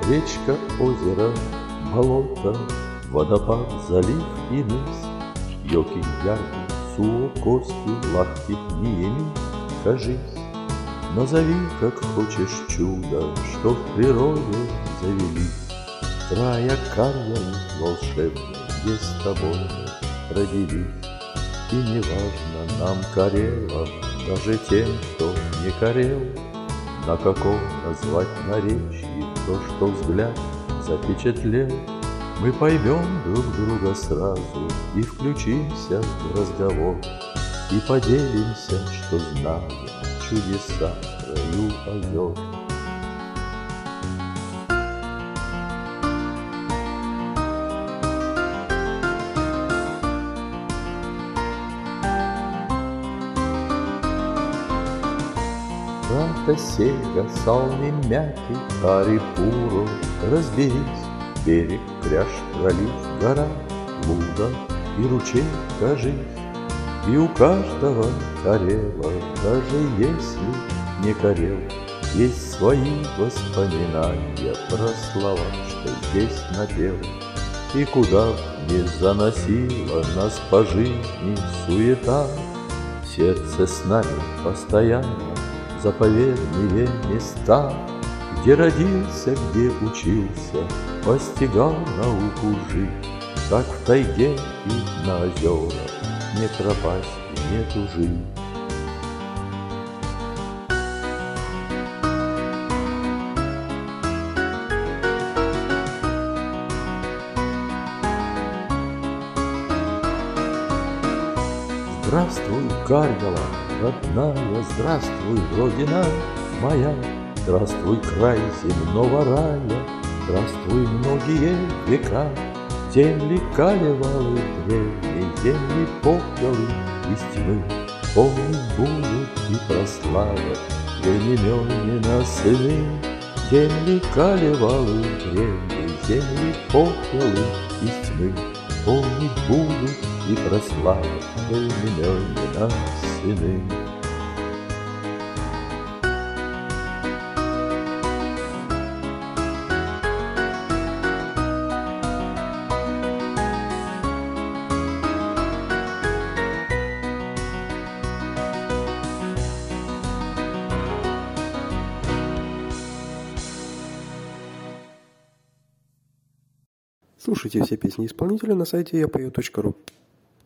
Речка, озеро, болото, водопад, залив и мыс, Йоки, яки, суо, кости, лахти, ниеми, кажись. Назови, как хочешь, чудо, что в природе завелись. Края Карьяны волшебные, где с тобой мы родились. И не важно нам, Карелам, даже тем, кто не Карел, на каком назвать наречии то, что взгляд запечатлел. Мы поймем друг друга сразу и включимся в разговор, и поделимся, что знаем чудеса в краю озер. Ранта, сельга, салми, мяки, харипуру, разберись. Берег, кряж, пролив, гора, луда и ручей, кажись. И у каждого Карела, даже если не Карел, есть свои воспоминания про слова, что здесь напел. И куда б ни заносила нас по жизни суета, в сердце с нами постоянно заповедные места, где родился, где учился, постигал науку жить, как в тайге и на озерах не пропасть, не тужить. Здравствуй, Карьяла, родная, здравствуй, Родина моя, здравствуй, край земного рая, здравствуй, многие века. Земли Калевалы древней, земли попелы из тьмы помнить будут и прославят Вениамина сыны. Земли Калевалы древней, земли попелы из тьмы помнить будут и прославят Вениамина сыны. Слушайте все песни исполнителя на сайте yapeo.ru.